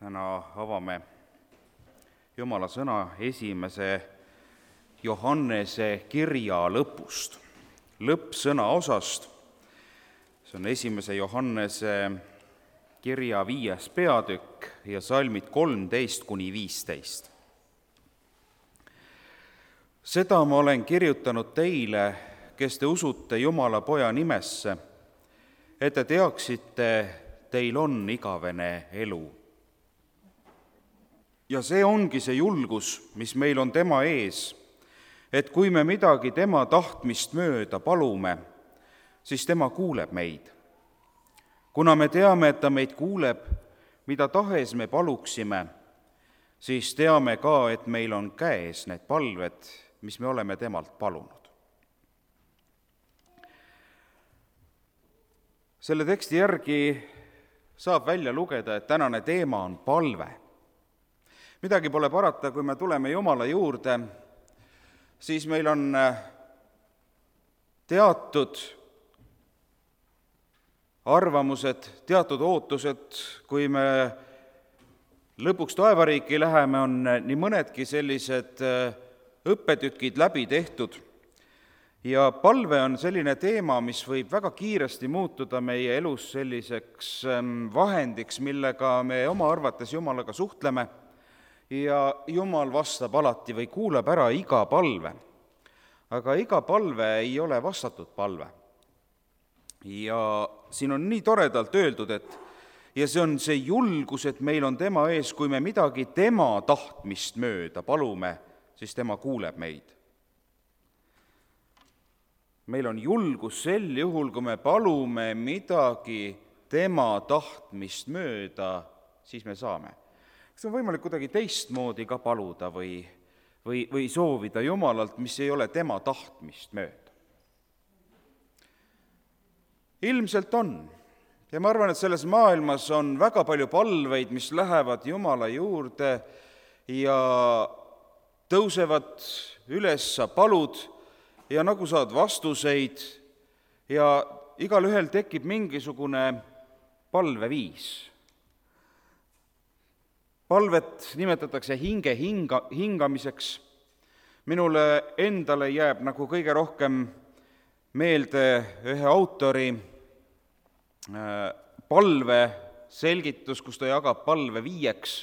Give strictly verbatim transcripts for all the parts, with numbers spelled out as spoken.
täna avame Jumala sõna esimese Johannese kirja lõpust, lõppsõna osast. See on esimese Johannese kirja viies peatükk ja salmid kolmteist kuni viisteist. Seda ma olen kirjutanud teile, kes te usute Jumala Poja nimesse, et te teaksite, teil on igavene elu. Ja see ongi see julgus, mis meil on tema ees, et kui me midagi tema tahtmist mööda palume, siis tema kuuleb meid. Kuna me teame, et ta meid kuuleb, mida tahes me paluksime, siis teame ka, et meil on käes need palved, mis me oleme temalt palunud. Selle teksti järgi saab välja lugeda, et tänane teema on palve. Midagi pole parata, kui me tuleme Jumala juurde, siis meil on teatud arvamused, teatud ootused, kui me lõpuks taevariiki läheme, on nii mõnedki sellised õppetükid läbi tehtud. Ja palve on selline teema, mis võib väga kiiresti muutuda meie elus selliseks vahendiks, millega me oma arvates Jumalaga suhtleme, ja Jumal vastab alati või kuulab ära iga palve. Aga iga palve ei ole vastatud palve. Ja siin on nii toredalt öeldud, et ja see on see julgus, et meil on tema ees, kui me midagi tema tahtmist mööda palume, siis tema kuuleb meid. Meil on julgus sel juhul, kui me palume midagi tema tahtmist mööda, siis me saame. Kas on võimalik kuidagi teistmoodi ka paluda või, või, või soovida Jumalalt, mis ei ole tema tahtmist mööda? Ilmselt on. Ja ma arvan, et selles maailmas on väga palju palveid, mis lähevad Jumala juurde ja tõusevad üles, sa palud ja nagu saad vastuseid ja igal ühel tekib mingisugune palveviis. Palvet nimetatakse hinge hinga, hingamiseks. Minule endale jääb nagu kõige rohkem meelde ühe autori palve selgitus, kus ta jagab palve viieks.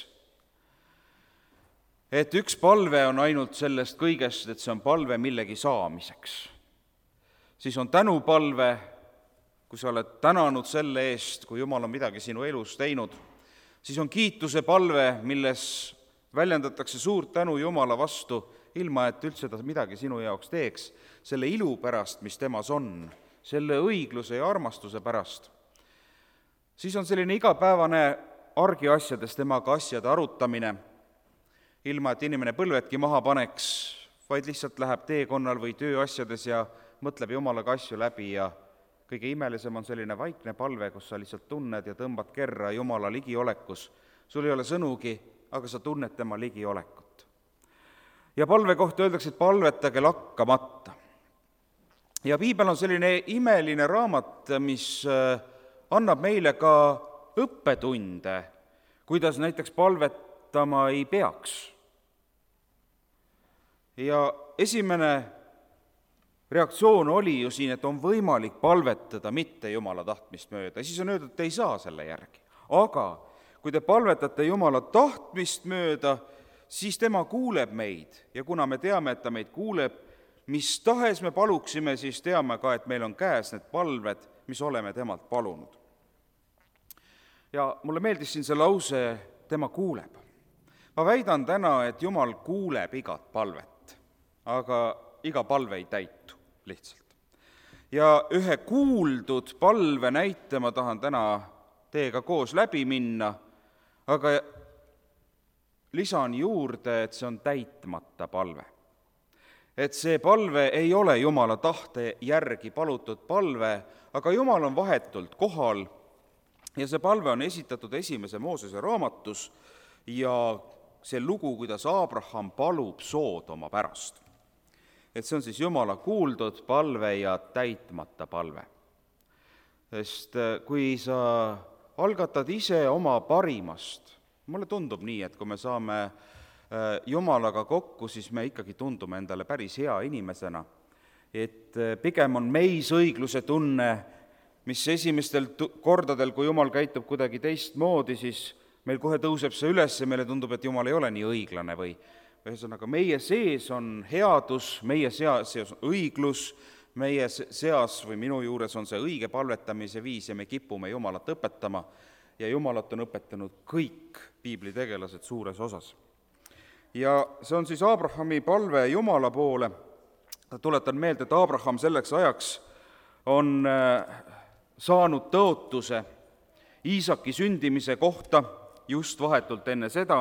Et üks palve on ainult sellest kõigest, et see on palve millegi saamiseks. Siis on tänupalve, kui sa oled tänanud selle eest, kui Jumal on midagi sinu elus teinud. Siis on kiituse palve, milles väljendatakse suurt tänu Jumala vastu, ilma et üldse ta midagi sinu jaoks teeks, selle ilu pärast, mis temas on, selle õigluse ja armastuse pärast. Siis on selline igapäevane argiasjades temaga asjade arutamine, ilma et inimene põlvedki maha paneks, vaid lihtsalt läheb teekonnal või tööasjades ja mõtleb Jumalaga asju läbi ja kõige imelisem on selline vaikne palve, kus sa lihtsalt tunned ja tõmbad kerra Jumala ligiolekus. Sul ei ole sõnugi, aga sa tunned tema ligiolekut. Ja palve kohta öeldakse, et palvetage lakkamata. Ja piibel on selline imeline raamat, mis annab meile ka õppetunde, kuidas näiteks palvetama ei peaks. Ja esimene reaktsioon oli ju siin, et on võimalik palvetada mitte Jumala tahtmist mööda. Siis on öeldud, et te ei saa selle järgi. Aga kui te palvetate Jumala tahtmist mööda, siis tema kuuleb meid. Ja kuna me teame, et ta meid kuuleb, mis tahes me paluksime, siis teame ka, et meil on käes need palved, mis oleme temalt palunud. Ja mulle meeldis siin see lause, tema kuuleb. Ma väidan täna, et Jumal kuuleb igat palvet, aga iga palve ei täitu. Lihtsalt. Ja ühe kuuldud palve näite ma tahan täna teiega koos läbi minna, aga lisan juurde, et see on täitmata palve. Et see palve ei ole Jumala tahte järgi palutud palve, aga Jumal on vahetult kohal ja see palve on esitatud esimese Moosese raamatus ja see lugu, kuidas Abraham palub Soodoma pärast. Et see on siis Jumala kuuldud palve ja täitmata palve. Sest kui sa algatad ise oma parimast mulle tundub nii, et kui me saame Jumalaga kokku, siis me ikkagi tundume endale päris hea inimesena. Et pigem on meis õigluse tunne, mis esimestel kordadel, kui Jumal käitub kuidagi teistmoodi, siis meil kohe tõuseb see üles ja meile tundub, et Jumal ei ole nii õiglane või ühesõnaga, meie sees on headus, meie seas on õiglus, meie seas või minu juures on see õige palvetamise viis ja me kipume Jumalat õpetama ja Jumalat on õpetanud kõik piiblitegelased suures osas. Ja see on siis Abrahami palve Jumala poole. Tuletan meelde, et Abraham selleks ajaks on saanud tõotuse Iisaki sündimise kohta just vahetult enne seda,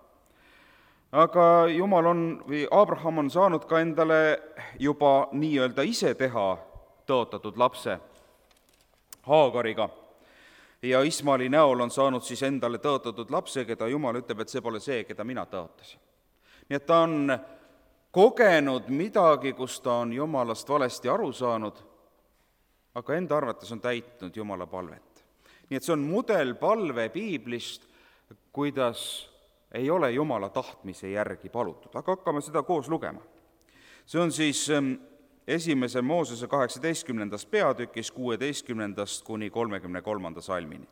aga Jumal on, või Abraham on saanud ka endale juba nii-öelda ise teha tõotatud lapse Haagariga ja Ismaeli näol on saanud siis endale tõotatud lapse, keda Jumal ütleb, et see pole see, keda mina tõotasin. Nii et ta on kogenud midagi, kus ta on Jumalast valesti aru saanud, aga enda arvates on täitnud Jumala palvet. Nii et see on mudelpalve piiblist, kuidas ei ole Jumala tahtmise järgi palutud, aga hakkame seda koos lugema. See on siis esimese Moosese kaheksateistkümnendast peatükis kuueteistkümnendast kuni kolmekümne kolmanda salmini.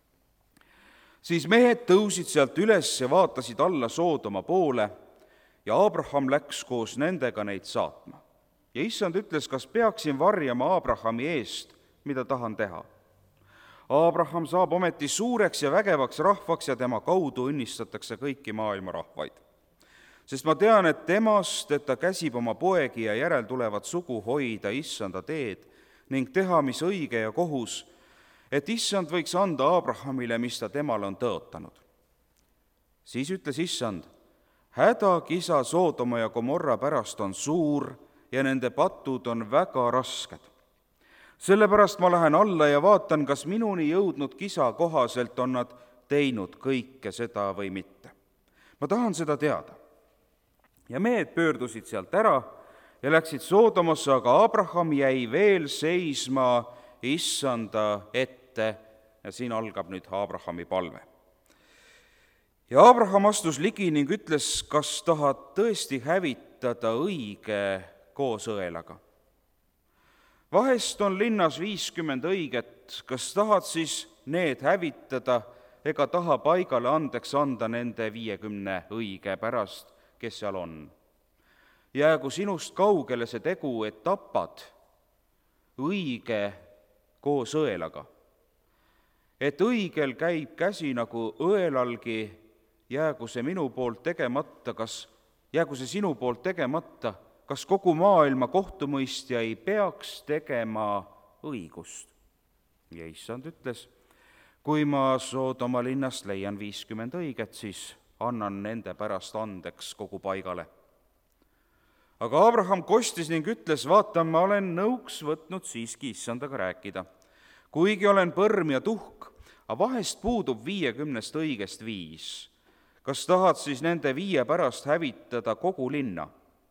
Siis mehed tõusid sealt üles ja vaatasid alla Soodoma poole ja Abraham läks koos nendega neid saatma. Ja issand ütles, kas peaksin varjama Abrahami eest, mida tahan teha. Abraham saab ometi suureks ja vägevaks rahvaks ja tema kaudu õnnistatakse kõiki maailma rahvaid. Sest ma tean, et temast, et ta käsib oma poegi ja järeltulevat sugu hoida issanda teed ning teha, mis õige ja kohus, et issand võiks anda Abrahamile, mis ta temale on tõotanud. Siis ütles issand, hädakisa Soodoma ja Gomorra pärast on suur ja nende patud on väga rasked. Sellepärast ma lähen alla ja vaatan, kas minuni jõudnud kisa kohaselt on nad teinud kõike seda või mitte. Ma tahan seda teada. Ja mehed pöördusid sealt ära ja läksid Soodomasse, aga Abraham jäi veel seisma issanda ette ja siin algab nüüd Abrahami palve. Ja Abraham astus ligi ning ütles, kas tahad tõesti hävitada õige koos õelaga? Vahest on linnas viiskümmend õiget, kas tahad siis need hävitada ega taha paigale andeks anda nende viiekümne õige pärast, kes seal on? Jäägu sinust kaugele see tegu, et tapad õige koos õelaga. Et õigel käib käsi nagu õelalgi, jäägu see minu poolt tegemata, kas, jäägu see sinu poolt tegemata, kas kogu maailma kohtumõistja ei peaks tegema õigust? Ja issand ütles, kui ma Soodoma linnast leian viiskümmend õiget, siis annan nende pärast andeks kogu paigale. Aga Abraham kostis ning ütles, vaata, ma olen nõuks võtnud siiski issandaga rääkida. Kuigi olen põrm ja tuhk, aga vahest puudub viiekümnest õigest viis. Kas tahad siis nende viie pärast hävitada kogu linna?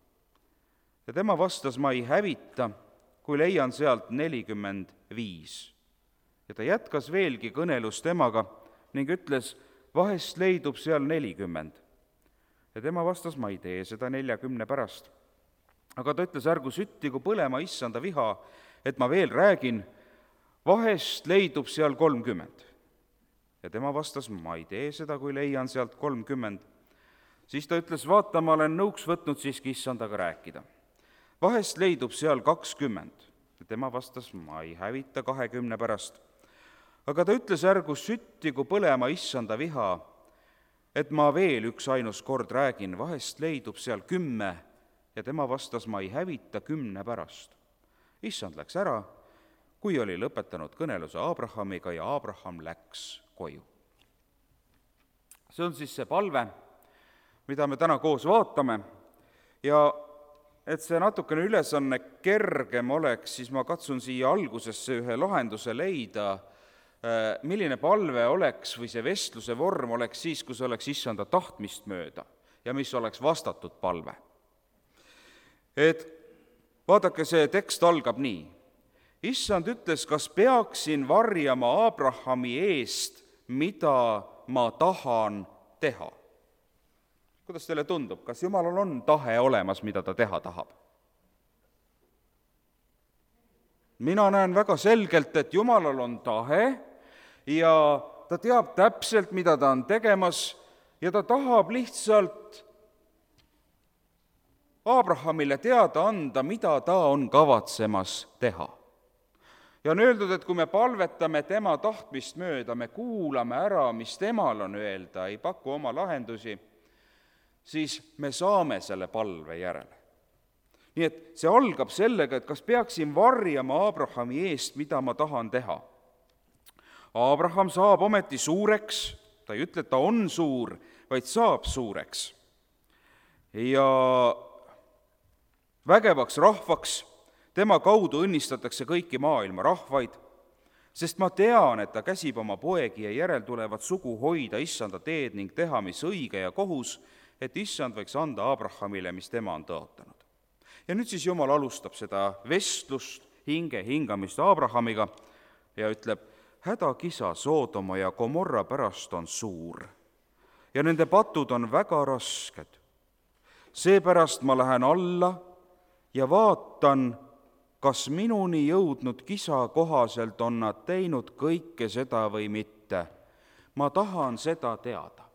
Ja tema vastas, ma ei hävita, kui leian sealt nelikümmend viis. Ja ta jätkas veelgi kõnelust temaga ning ütles, vahest leidub seal nelikümmend. Ja tema vastas, ma ei tee seda neljakümne pärast. Aga ta ütles, ärgu süttigu põlema issanda viha, et ma veel räägin, vahest leidub seal kolmkümmend. Ja tema vastas, ma ei tee seda, kui leian sealt kolmkümmend. Siis ta ütles, vaata, ma olen nõuks võtnud siiski issandaga rääkida. Vahest leidub seal kakskümmend. Ja tema vastas, ma ei hävita kahekümne pärast. Aga ta ütles, ärgu süttigu põlema issanda viha, et ma veel üks ainus kord räägin, vahest leidub seal kümme, ja tema vastas, ma ei hävita kümne pärast. Issand läks ära, kui oli lõpetanud kõneluse Abrahamiga ja Abraham läks koju. See on siis see palve, mida me täna koos vaatame ja et see natukene ülesanne kergem oleks, siis ma katsun siia algusesse ühe lahenduse leida, milline palve oleks või see vestluse vorm oleks siis, kus oleks issanda tahtmist mööda ja mis oleks vastatud palve. Et vaadake, see tekst algab nii. Issand ütles, kas peaksin varjama Abrahami eest, mida ma tahan teha. Kuidas teile tundub, kas Jumalal on tahe olemas, mida ta teha tahab? Mina näen väga selgelt, et Jumalal on tahe ja ta teab täpselt, mida ta on tegemas ja ta tahab lihtsalt Abrahamile teada anda, mida ta on kavatsemas teha. Ja on öeldud, et kui me palvetame tema tahtmist mööda, me kuulame ära, mis temal on öelda, ei paku oma lahendusi, siis me saame selle palve järele. Nii et see algab sellega, et kas peaksin varjama Abrahami eest, mida ma tahan teha. Abraham saab ometi suureks, ta ei ütle, et ta on suur, vaid saab suureks. Ja vägevaks rahvaks, tema kaudu õnnistatakse kõiki maailma rahvaid, sest ma tean, et ta käsib oma poegi ja järeltulevat sugu hoida issanda teed ning teha, mis õige ja kohus, et issand võiks anda Abrahamile, mis tema on tõotanud. Ja nüüd siis Jumal alustab seda vestlust, hinge hingamist Abrahamiga ja ütleb, hädakisa Soodoma ja Gomorra pärast on suur ja nende patud on väga rasked. Seepärast ma lähen alla ja vaatan, kas minuni jõudnud kisa kohaselt on nad teinud kõike seda või mitte. Ma tahan seda teada.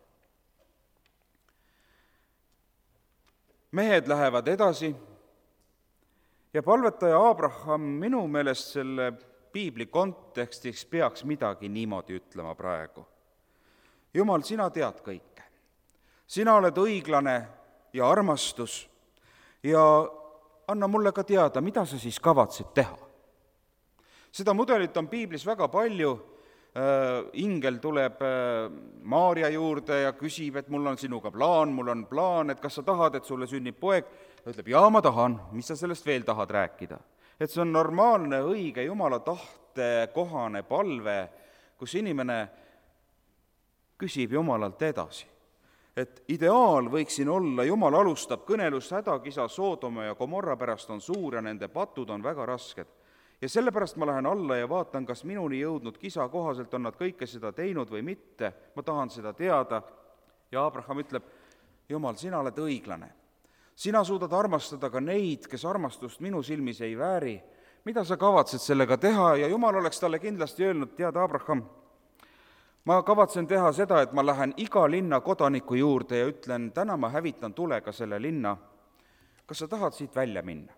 Mehed lähevad edasi ja palvetaja Abraham minu meelest selle piibli kontekstiks peaks midagi niimoodi ütlema praegu. Jumal, sina tead kõike. Sina oled õiglane ja armastus ja anna mulle ka teada, mida sa siis kavatsed teha. Seda mudelit on piiblis väga palju. Ingel tuleb Maarja juurde ja küsib, et mul on sinuga plaan, mul on plaan, et kas sa tahad, et sulle sünnib poeg. Ta ütleb, jaa, ma tahan, mis sa sellest veel tahad rääkida. Et see on normaalne, õige, Jumala tahte kohane palve, kus inimene küsib Jumalalt edasi. Et ideaal võiksin olla, Jumal alustab kõnelust, hädakisa Soodoma ja Gomorra pärast on suur ja nende patud on väga rasked. Ja sellepärast ma lähen alla ja vaatan, kas minuni jõudnud kisa kohaselt on nad kõike seda teinud või mitte. Ma tahan seda teada. Ja Abraham ütleb, Jumal, sina oled õiglane. Sina suudad armastada ka neid, kes armastust minu silmis ei vääri. Mida sa kavatsed sellega teha? Ja Jumal oleks talle kindlasti öelnud, tead Abraham, ma kavatsen teha seda, et ma lähen iga linna kodaniku juurde ja ütlen, täna ma hävitan tulega selle linna. Kas sa tahad siit välja minna?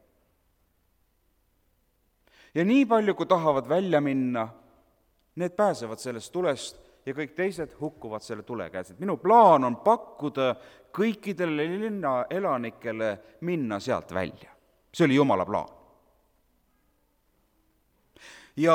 Ja nii palju, kui tahavad välja minna, need pääsevad sellest tulest ja kõik teised hukkuvad selle tule käes. Et minu plaan on pakkuda kõikidele linna elanikele minna sealt välja. See oli Jumala plaan. Ja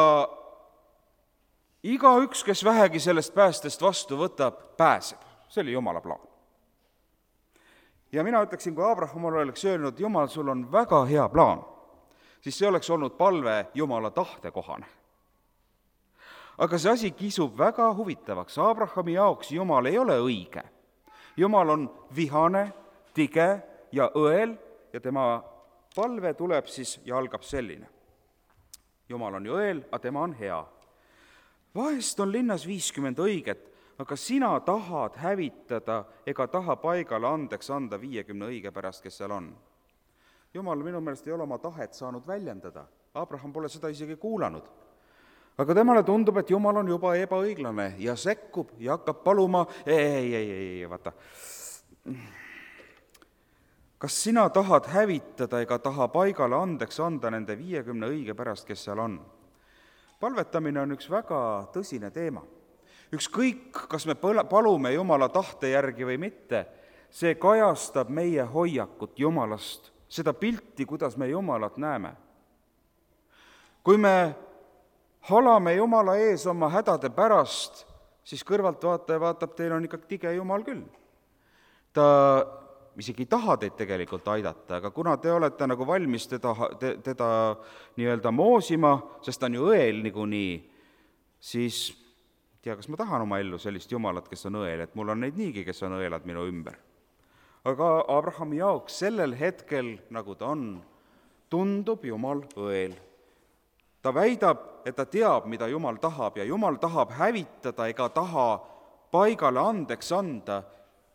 igaüks, kes vähegi sellest päästest vastu võtab, pääseb. See oli Jumala plaan. Ja mina ütleksin, kui Abraham oleks öelnud, Jumal, sul on väga hea plaan, siis see oleks olnud palve Jumala tahte kohane. Aga see asi kisub väga huvitavaks. Abrahami jaoks Jumal ei ole õige. Jumal on vihane, tige ja õel ja tema palve tuleb siis ja algab selline. Jumal on ju õel, aga tema on hea. Vahest on linnas viiskümmend õiget, aga sina tahad hävitada ega taha paigale andeks anda viiekümne õige pärast, kes seal on. Jumal minu meelest ei ole oma tahet saanud väljendada. Abraham pole seda isegi kuulanud. Aga temale tundub, et Jumal on juba ebaõiglane ja sekkub ja hakkab paluma, ei, ei, ei, ei, vaata. Kas sina tahad hävitada ega taha paigale andeks anda nende viiekümne õige pärast, kes seal on? Palvetamine on üks väga tõsine teema. Ükskõik, kas me palume Jumala tahte järgi või mitte, see kajastab meie hoiakut Jumalast, seda pilti, kuidas me Jumalat näeme. Kui me halame Jumala ees oma hädade pärast, siis kõrvalt vaataja vaatab, teil on ikka tige Jumal küll. Ta isegi ei taha teid tegelikult aidata, aga kuna te olete nagu valmis teda, teda nii-öelda moosima, sest ta on ju õel niikuinii, siis tea, kas ma tahan oma ellu sellist Jumalat, kes on õel, et mul on neid niigi, kes on õelad minu ümber. Aga Abrahami jaoks sellel hetkel, nagu ta on, tundub Jumal õel. Ta väidab, et ta teab, mida Jumal tahab ja Jumal tahab hävitada ega taha paigale andeks anda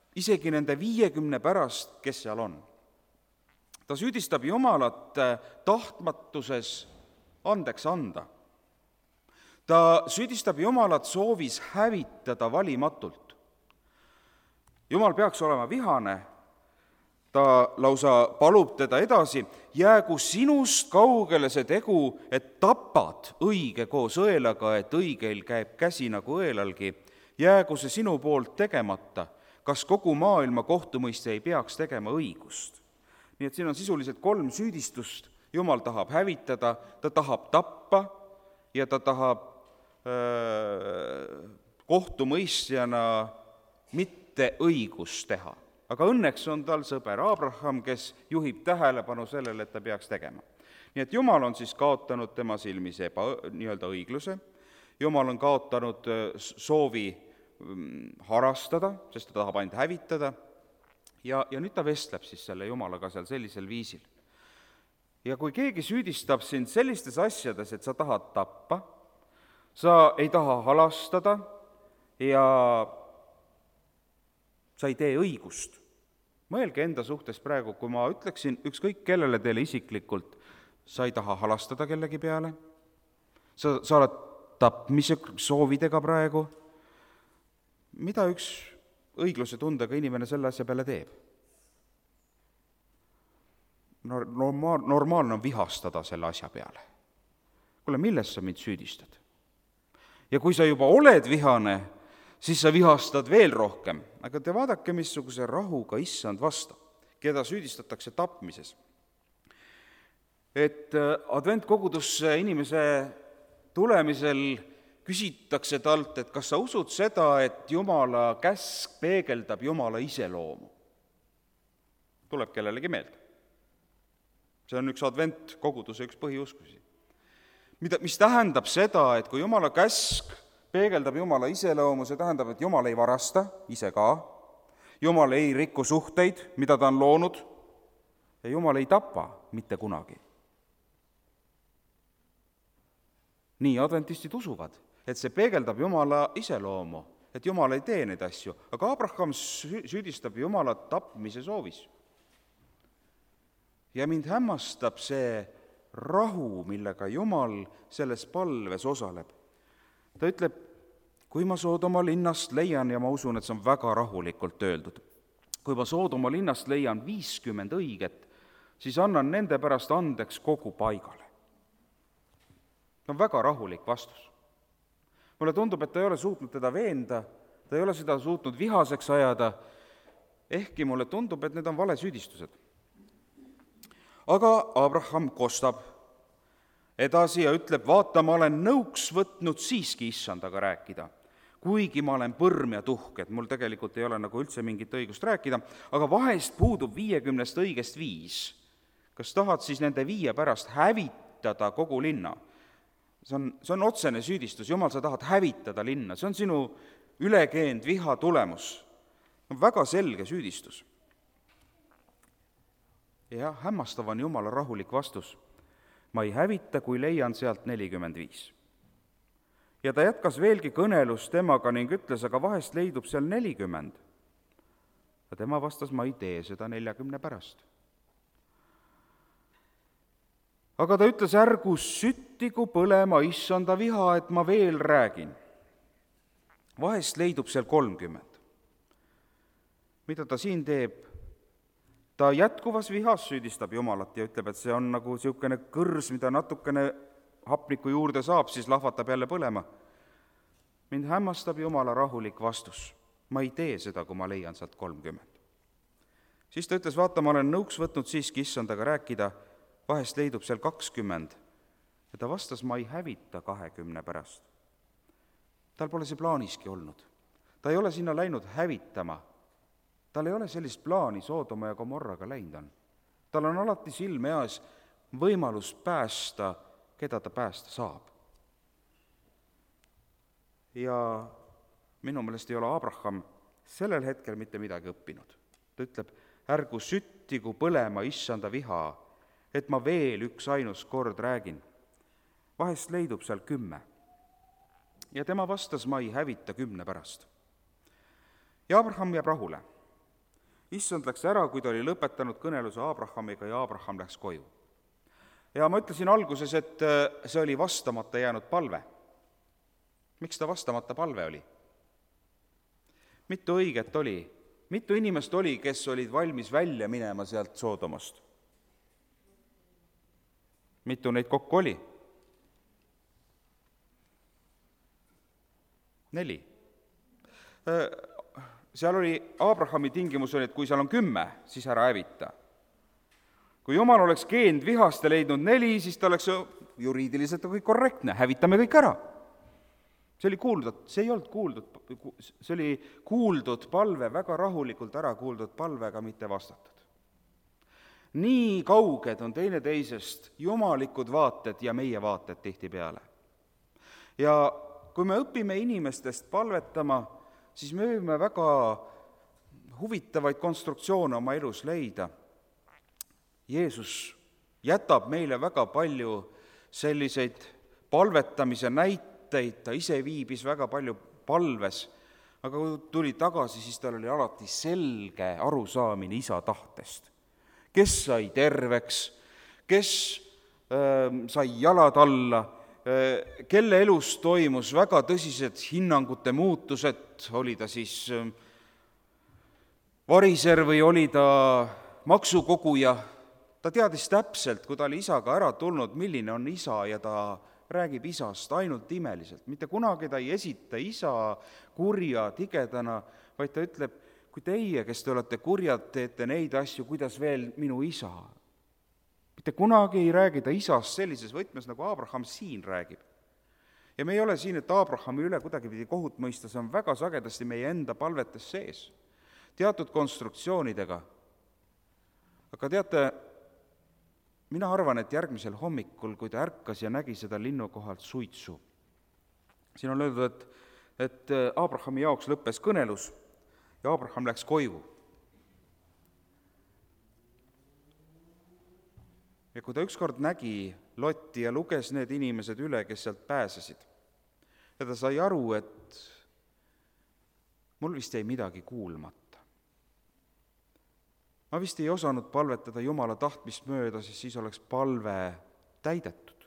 isegi nende viiekümne pärast, kes seal on. Ta süüdistab Jumalat tahtmatuses andeks anda. ta süüdistab Jumalat soovis hävitada valimatult. Jumal peaks olema vihane, ta lausa palub teda edasi, jäägu sinust kaugele see tegu, et tapad õige koos õelaga, et õigel käib käsi nagu õelalgi, jäägu see sinu poolt tegemata, kas kogu maailma kohtumõistja ei peaks tegema õigust. Nii et siin on sisuliselt kolm süüdistust, Jumal tahab hävitada, ta tahab tappa ja ta tahab öö, kohtumõistjana mitte õigust teha. Aga õnneks on tal sõber Abraham, kes juhib tähelepanu sellele, et ta peaks tegema. Nii et Jumal on siis kaotanud tema silmis eba, nii-öelda õigluse, Jumal on kaotanud soovi harastada, sest ta tahab ainult hävitada, ja, ja nüüd ta vestleb siis selle Jumalaga seal sellisel viisil. Ja kui keegi süüdistab sind sellistes asjades, et sa tahad tappa, sa ei taha halastada ja sa ei tee õigust. Mõelge enda suhtes praegu, kui ma ütleksin ükskõik kellele teile isiklikult, sa ei taha halastada kellegi peale, sa, sa oled tapmise soovidega praegu, mida üks õigluse tundega inimene selle asja peale teeb? Normaal, normaalne on vihastada selle asja peale. Kuule, milles sa mind süüdistad? Ja kui sa juba oled vihane, siis sa vihastad veel rohkem. Aga te vaadake, missuguse rahuga issand vastab, keda süüdistatakse tapmises. Et adventkogudusse inimese tulemisel küsitakse talt, et kas sa usud seda, et Jumala käsk peegeldab Jumala iseloomu. Tuleb kellelegi meelde. See on üks adventkoguduse üks põhiuskusi. Mida, mis tähendab seda, et kui Jumala käsk peegeldab Jumala iseloomu, see tähendab, et Jumal ei varasta, ise ka, Jumal ei riku suhteid, mida ta on loonud, ja Jumal ei tapa mitte kunagi. Nii adventistid usuvad, et see peegeldab Jumala iseloomu, et Jumal ei tee neid asju, aga Abraham süüdistab Jumalat tapmise soovis. Ja mind hämmastab see rahu, millega Jumal selles palves osaleb. Ta ütleb, kui ma Soodoma linnast leian, ja ma usun, et see on väga rahulikult öeldud, kui ma Soodoma linnast leian viiskümmend õiget, siis annan nende pärast andeks kogu paigale. See on väga rahulik vastus. Mulle tundub, et ta ei ole suutnud teda veenda, ta ei ole seda suutnud vihaseks ajada, ehkki mulle tundub, et need on vale süüdistused. Aga Abraham kostab edasi ja ütleb, vaata, ma olen nõuks võtnud siiski issandaga rääkida, kuigi ma olen põrm ja tuhk, et mul tegelikult ei ole nagu üldse mingit õigust rääkida, aga vahest puudub viiekümnest õigest viis. Kas tahad siis nende viie pärast hävitada kogu linna? See on, see on otsene süüdistus, Jumal, sa tahad hävitada linna, see on sinu ülekeend viha tulemus. See on väga selge süüdistus. Ja hämmastav on Jumala rahulik vastus. Ma ei hävita, kui leian sealt nelikümmend viis. Ja ta jätkas veelgi kõnelus temaga ning ütles, aga vahest leidub seal nelikümmend. Ja tema vastas, ma ei tee seda neljakümne pärast. Aga ta ütles, ärgu süttigu põlema issanda viha, et ma veel räägin. Vahest leidub seal kolmkümmend. Mida ta siin teeb? Ta jätkuvas vihas süüdistab Jumalat ja ütleb, et see on nagu niisugune kõrs, mida natukene hapniku juurde saab, siis lahvatab jälle põlema. Mind hämmastab Jumala rahulik vastus. Ma ei tee seda, kui ma leian sealt kolmkümmend. Siis ta ütles, vaata, ma olen nõuks võtnud siiski issandaga rääkida, vahest leidub seal kakskümmend. Ja ta vastas, ma ei hävita kahekümne pärast. Tal pole see plaaniski olnud. Ta ei ole sinna läinud hävitama. Tal ei ole sellist plaani Soodoma ja Gomorraga läinud on. Tal on alati silme ees võimalus päästa, keda ta päästa saab. Ja minu meelest ei ole Abraham sellel hetkel mitte midagi õppinud. Ta ütleb, ärgu süttigu põlema issanda viha, et ma veel üks ainus kord räägin. Vahest leidub seal kümme. Ja tema vastas, ma ei hävita kümne pärast. Ja Abraham jääb rahule. issand läks ära, kui ta oli lõpetanud kõneluse Abrahamiga ja Abraham läks koju. Ja ma ütlesin alguses, et see oli vastamata jäänud palve. Miks ta vastamata palve oli? Mitu õiget oli? Mitu inimest oli, kes olid valmis välja minema sealt Soodomast? Mitu neid kokku oli? Neli. Seal oli, Abrahami tingimus oli, et kui seal on kümme, siis ära hävita. Kui Jumal oleks keend vihast ja leidnud neli, siis ta oleks juriidiliselt kõik korrektne, hävitame kõik ära. See oli kuuldud, see ei olnud kuuldud, see oli kuuldud palve, väga rahulikult ära kuuldud palvega, mitte vastatud. Nii kauged on teineteisest jumalikud vaated ja meie vaated tihtipeale. Ja kui me õpime inimestest palvetama, siis me võime väga huvitavaid konstruktsioone oma elus leida. Jeesus jätab meile väga palju selliseid palvetamise näiteid, ta ise viibis väga palju palves, aga kui tuli tagasi, siis tal oli alati selge arusaamine isa tahtest. Kes sai terveks, kes äh, sai jalad alla, äh, kelle elus toimus väga tõsised hinnangute muutused, oli ta siis äh, variser või oli ta maksukoguja. Ta teadis täpselt, kui ta oli isaga ära tulnud, milline on isa ja ta räägib isast ainult imeliselt. Mitte kunagi ta ei esita isa kurja tigedana, vaid ta ütleb, kui teie, kes te olete kurjad, teete neid asju, kuidas veel minu isa. Mitte kunagi ei räägi ta isast sellises võtmes, nagu Abraham siin räägib. Ja me ei ole siin, et Abrahami üle kuidagi pidi kohut mõista, see on väga sagedasti meie enda palvetes sees, teatud konstruktsioonidega. Aga teate, mina arvan, et järgmisel hommikul, kui ta ärkas ja nägi seda linnu kohalt suitsu, siin on öeldud, et, et Abrahami jaoks lõppes kõnelus ja Abraham läks koju. Ja kui ta ükskord nägi Lotti ja luges need inimesed üle, kes sealt pääsesid, ja ta sai aru, et mul vist jäi midagi kuulmata. Ma vist ei osanud palvetada Jumala tahtmist mööda, siis siis oleks palve täidetud.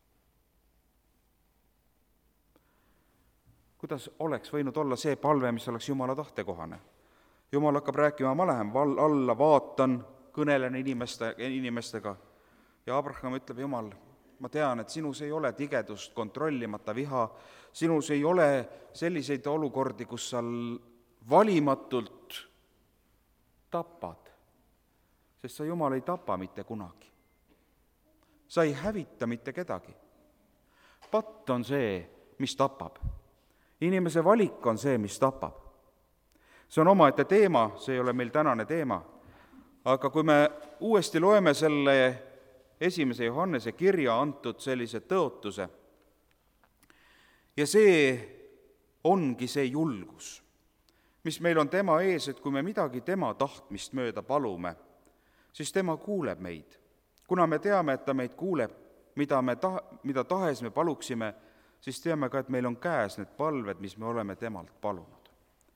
Kuidas oleks võinud olla see palve, mis oleks Jumala tahtekohane? Jumal hakkab rääkima, ma lähen val- alla, vaatan, kõnelen inimeste, inimestega ja Abraham ütleb, Jumal, ma tean, et sinus ei ole tigedust, kontrollimata viha, sinus ei ole selliseid olukordi, kus sa valimatult tapad. Sest sa, Jumal, ei tapa mitte kunagi. Sa ei hävita mitte kedagi. Patt on see, mis tapab. Inimese valik on see, mis tapab. See on omaette teema, see ei ole meil tänane teema. Aga kui me uuesti loeme selle esimese Johannese kirja antud sellise tõotuse, ja see ongi see julgus, mis meil on tema ees, et kui me midagi tema tahtmist mööda palume, siis tema kuuleb meid. Kuna me teame, et ta meid kuuleb, mida, me ta, mida tahes me paluksime, siis teame ka, et meil on käes need palved, mis me oleme temalt palunud.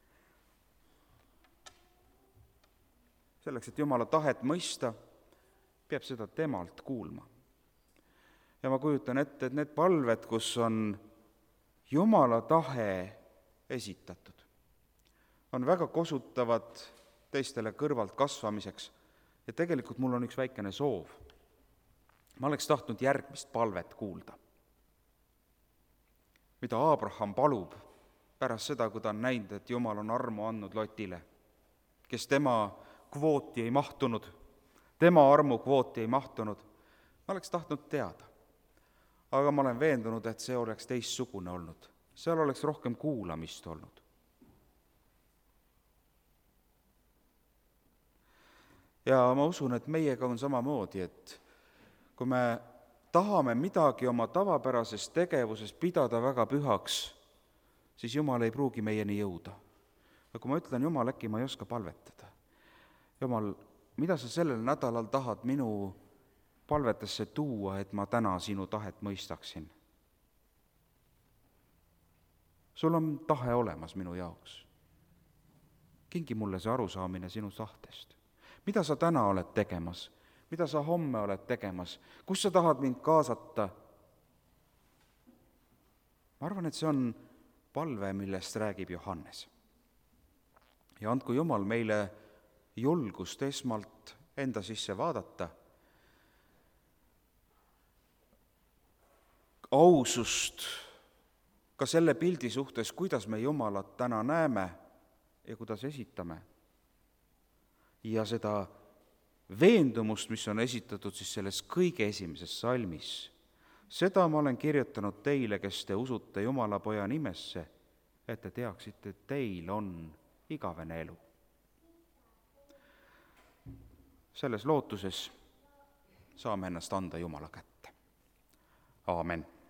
Selleks, et Jumala tahet mõista, peab seda temalt kuulma. Ja ma kujutan ette, et need palved, kus on Jumala tahe esitatud, on väga kosutavad teistele kõrvalt kasvamiseks. Ja tegelikult mul on üks väikene soov. Ma oleks tahtnud järgmist palvet kuulda, mida Abraham palub pärast seda, kui ta on näinud, et Jumal on armu andnud Lotile, kes tema kvooti ei mahtunud, tema armu kvooti ei mahtunud. Ma oleks tahtnud teada, aga ma olen veendunud, et see oleks teistsugune olnud. Seal oleks rohkem kuulamist olnud. Ja ma usun, et meiega on samamoodi, et kui me tahame midagi oma tavapärases tegevuses pidada väga pühaks, siis Jumal ei pruugi meieni jõuda. Ja kui ma ütlen, Jumal, äkki ma ei oska palvetada. Jumal, mida sa sellel nädalal tahad minu palvetesse tuua, et ma täna sinu tahet mõistaksin? Sul on tahe olemas minu jaoks. kingi mulle see arusaamine sinu tahtest. Mida sa täna oled tegemas? Mida sa homme oled tegemas? Kus sa tahad mind kaasata? Ma arvan, et see on palve, millest räägib Johannes. Ja andku Jumal meile julgust esmalt enda sisse vaadata, ausust ka selle pildi suhtes, kuidas me Jumalat täna näeme ja kuidas esitame. Ja seda veendumust, mis on esitatud siis selles kõige esimeses salmis, seda ma olen kirjutanud teile, kes te usute Jumala Poja nimesse, et te teaksite, et teil on igavene elu. Selles lootuses saame ennast anda Jumala kätte. Aamen.